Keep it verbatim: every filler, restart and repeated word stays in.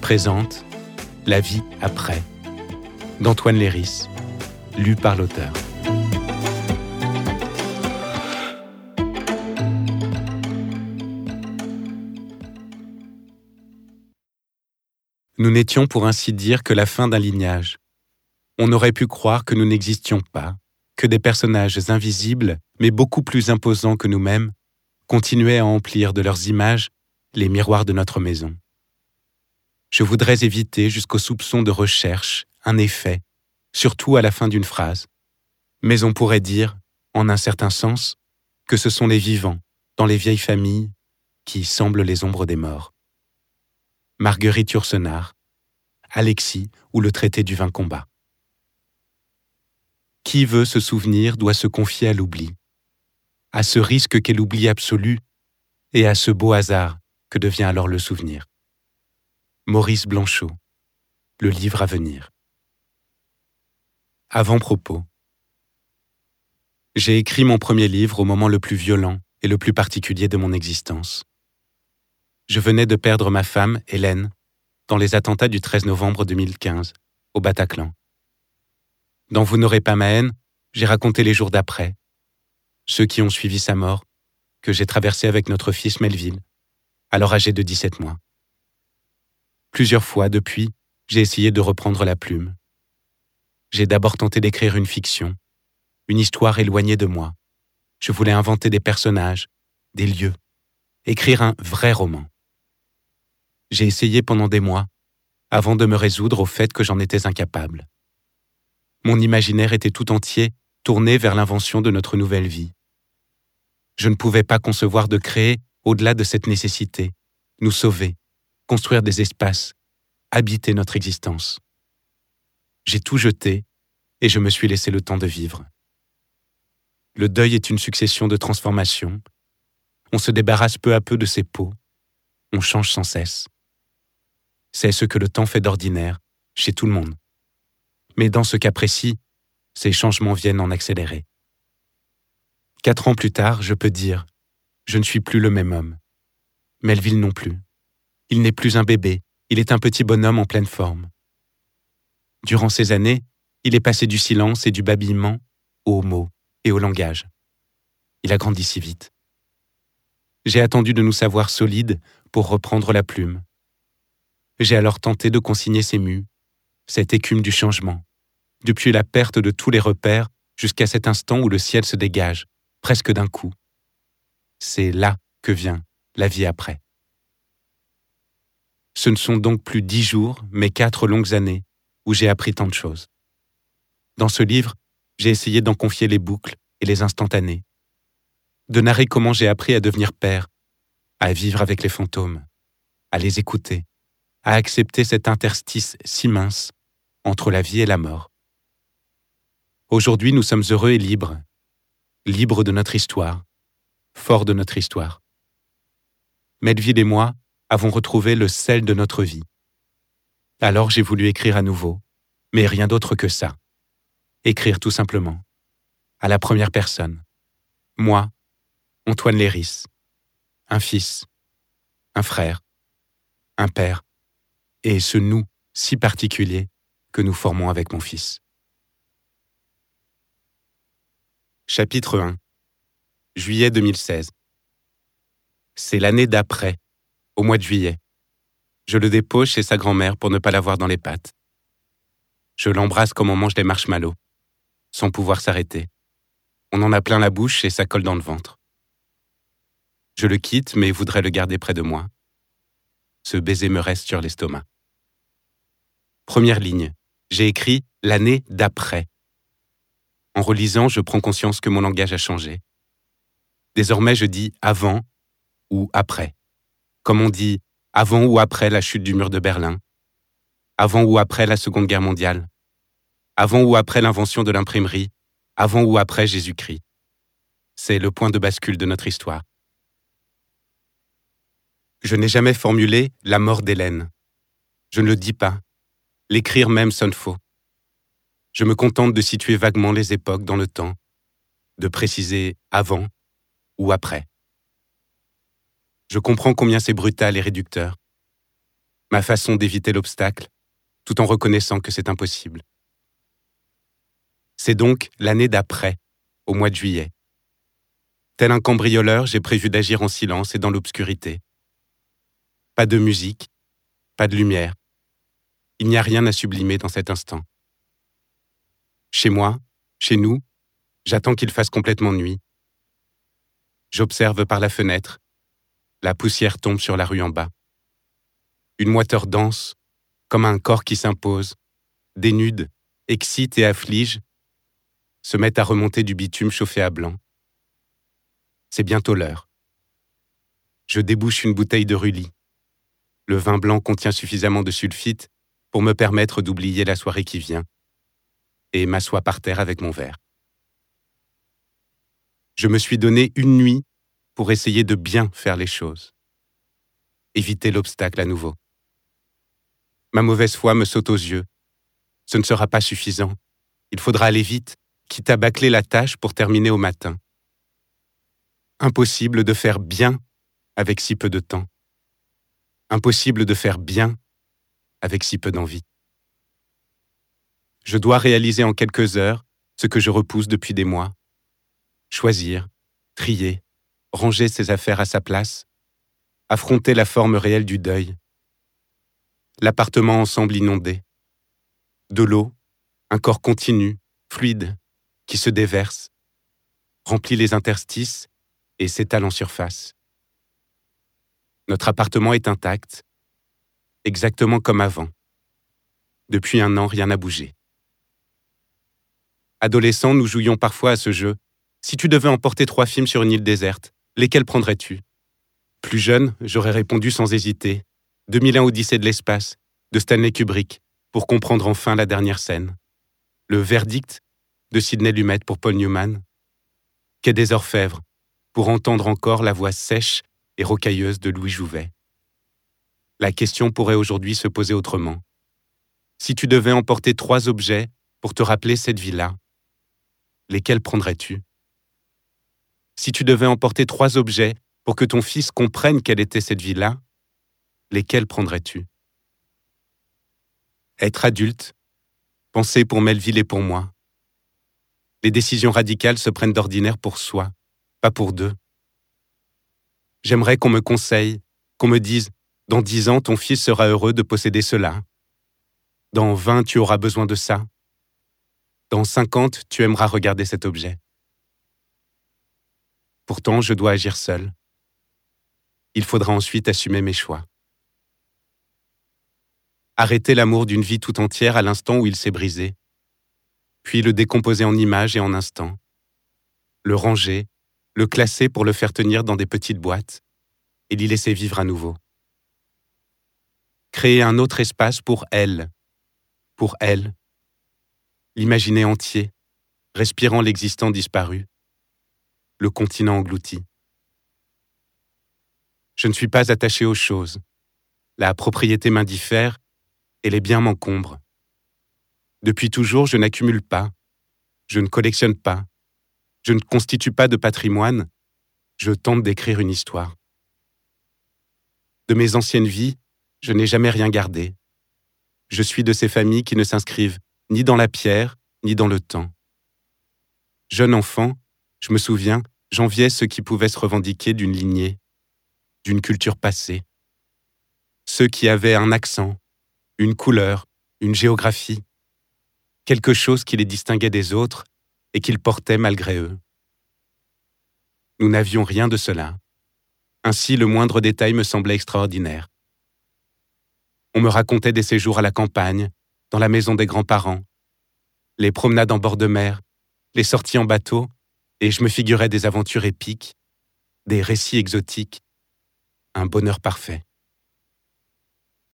présente La vie après d'Antoine Léris, lu par l'auteur. Nous n'étions pour ainsi dire que la fin d'un lignage. On aurait pu croire que nous n'existions pas, que des personnages invisibles, mais beaucoup plus imposants que nous-mêmes, continuaient à emplir de leurs images les miroirs de notre maison. Je voudrais éviter jusqu'au soupçon de recherche un effet, surtout à la fin d'une phrase. Mais on pourrait dire, en un certain sens, que ce sont les vivants, dans les vieilles familles, qui semblent les ombres des morts. Marguerite Yourcenar, Alexis ou le traité du vain combat. Qui veut se souvenir doit se confier à l'oubli, à ce risque qu'est l'oubli absolu et à ce beau hasard que devient alors le souvenir. Maurice Blanchot, le livre à venir. Avant-propos. J'ai écrit mon premier livre au moment le plus violent et le plus particulier de mon existence. Je venais de perdre ma femme, Hélène, dans les attentats du treize novembre deux mille quinze, au Bataclan. Dans Vous n'aurez pas ma haine, j'ai raconté les jours d'après, ceux qui ont suivi sa mort, que j'ai traversé avec notre fils Melville, alors âgé de dix-sept mois. Plusieurs fois, depuis, j'ai essayé de reprendre la plume. J'ai d'abord tenté d'écrire une fiction, une histoire éloignée de moi. Je voulais inventer des personnages, des lieux, écrire un vrai roman. J'ai essayé pendant des mois, avant de me résoudre au fait que j'en étais incapable. Mon imaginaire était tout entier tourné vers l'invention de notre nouvelle vie. Je ne pouvais pas concevoir de créer au-delà de cette nécessité, nous sauver, construire des espaces, habiter notre existence. J'ai tout jeté et je me suis laissé le temps de vivre. Le deuil est une succession de transformations. On se débarrasse peu à peu de ses peaux. On change sans cesse. C'est ce que le temps fait d'ordinaire, chez tout le monde. Mais dans ce cas précis, ces changements viennent en accélérer. Quatre ans plus tard, je peux dire, je ne suis plus le même homme. Melville non plus. Il n'est plus un bébé, il est un petit bonhomme en pleine forme. Durant ces années, il est passé du silence et du babillement aux mots et au langage. Il a grandi si vite. J'ai attendu de nous savoir solides pour reprendre la plume. J'ai alors tenté de consigner ces mues, cette écume du changement, depuis la perte de tous les repères jusqu'à cet instant où le ciel se dégage, presque d'un coup. C'est là que vient la vie après. Ce ne sont donc plus dix jours, mais quatre longues années où j'ai appris tant de choses. Dans ce livre, j'ai essayé d'en confier les boucles et les instantanés, de narrer comment j'ai appris à devenir père, à vivre avec les fantômes, à les écouter, à accepter cet interstice si mince entre la vie et la mort. Aujourd'hui, nous sommes heureux et libres, libres de notre histoire, forts de notre histoire. Melville et moi avons retrouvé le sel de notre vie. Alors j'ai voulu écrire à nouveau, mais rien d'autre que ça. Écrire tout simplement, à la première personne. Moi, Antoine Léris, un fils, un frère, un père, et ce nous si particulier que nous formons avec mon fils. Chapitre un. Juillet deux mille seize. C'est l'année d'après, au mois de juillet. Je le dépose chez sa grand-mère pour ne pas l'avoir dans les pattes. Je l'embrasse comme on mange des marshmallows, sans pouvoir s'arrêter. On en a plein la bouche et ça colle dans le ventre. Je le quitte, mais voudrais le garder près de moi. Ce baiser me reste sur l'estomac. Première ligne. J'ai écrit « l'année d'après ». En relisant, je prends conscience que mon langage a changé. Désormais, je dis « avant » ou « après ». Comme on dit « avant ou après la chute du mur de Berlin », « avant ou après la Seconde Guerre mondiale », « avant ou après l'invention de l'imprimerie », « avant ou après Jésus-Christ ». C'est le point de bascule de notre histoire. Je n'ai jamais formulé la mort d'Hélène. Je ne le dis pas. L'écrire même sonne faux. Je me contente de situer vaguement les époques dans le temps, de préciser avant ou après. Je comprends combien c'est brutal et réducteur. ma façon d'éviter l'obstacle, tout en reconnaissant que c'est impossible. C'est donc l'année d'après, au mois de juillet. Tel un cambrioleur, j'ai prévu d'agir en silence et dans l'obscurité. Pas de musique, pas de lumière. Il n'y a rien à sublimer dans cet instant. Chez moi, chez nous, j'attends qu'il fasse complètement nuit. J'observe par la fenêtre. La poussière tombe sur la rue en bas. Une moiteur danse, comme un corps qui s'impose, dénude, excite et afflige, se met à remonter du bitume chauffé à blanc. C'est bientôt l'heure. Je débouche une bouteille de Rully. Le vin blanc contient suffisamment de sulfite pour me permettre d'oublier la soirée qui vient, et m'assois par terre avec mon verre. Je me suis donné une nuit pour essayer de bien faire les choses. Éviter l'obstacle à nouveau. Ma mauvaise foi me saute aux yeux. Ce ne sera pas suffisant. Il faudra aller vite, quitte à bâcler la tâche pour terminer au matin. Impossible de faire bien avec si peu de temps. Impossible de faire bien avec si peu d'envie. Je dois réaliser en quelques heures ce que je repousse depuis des mois. Choisir, trier, ranger ses affaires à sa place, affronter la forme réelle du deuil. L'appartement ensemble inondé. De l'eau, un corps continu, fluide, qui se déverse, remplit les interstices et s'étale en surface. Notre appartement est intact, exactement comme avant. Depuis un an, rien n'a bougé. Adolescents, nous jouions parfois à ce jeu. Si tu devais emporter trois films sur une île déserte, lesquels prendrais-tu? Plus jeune, j'aurais répondu sans hésiter. deux mille un Odyssée de l'espace, de Stanley Kubrick, pour comprendre enfin la dernière scène. Le Verdict, de Sidney Lumet pour Paul Newman. Quai des Orfèvres, pour entendre encore la voix sèche et rocailleuse de Louis Jouvet. La question pourrait aujourd'hui se poser autrement. Si tu devais emporter trois objets pour te rappeler cette vie-là, lesquels prendrais-tu? Si tu devais emporter trois objets pour que ton fils comprenne quelle était cette vie-là, lesquels prendrais-tu? Être adulte, penser pour Melville et pour moi. Les décisions radicales se prennent d'ordinaire pour soi, pas pour deux. J'aimerais qu'on me conseille, qu'on me dise « Dans dix ans, ton fils sera heureux de posséder cela. Dans vingt, tu auras besoin de ça. Dans cinquante, tu aimeras regarder cet objet. » Pourtant, je dois agir seul. Il faudra ensuite assumer mes choix. Arrêter l'amour d'une vie tout entière à l'instant où il s'est brisé, puis le décomposer en images et en instants, le ranger, le classer pour le faire tenir dans des petites boîtes et l'y laisser vivre à nouveau. Créer un autre espace pour elle, pour elle, l'imaginer entier, respirant l'existant disparu, le continent englouti. Je ne suis pas attaché aux choses. La propriété m'indiffère et les biens m'encombrent. Depuis toujours, je n'accumule pas, je ne collectionne pas, je ne constitue pas de patrimoine, je tente d'écrire une histoire. De mes anciennes vies, je n'ai jamais rien gardé. Je suis de ces familles qui ne s'inscrivent ni dans la pierre, ni dans le temps. Jeune enfant, je me souviens, j'enviais ceux qui pouvaient se revendiquer d'une lignée, d'une culture passée. Ceux qui avaient un accent, une couleur, une géographie, quelque chose qui les distinguait des autres et qu'ils portaient malgré eux. Nous n'avions rien de cela. Ainsi, le moindre détail me semblait extraordinaire. On me racontait des séjours à la campagne, dans la maison des grands-parents, les promenades en bord de mer, les sorties en bateau, et je me figurais des aventures épiques, des récits exotiques, un bonheur parfait.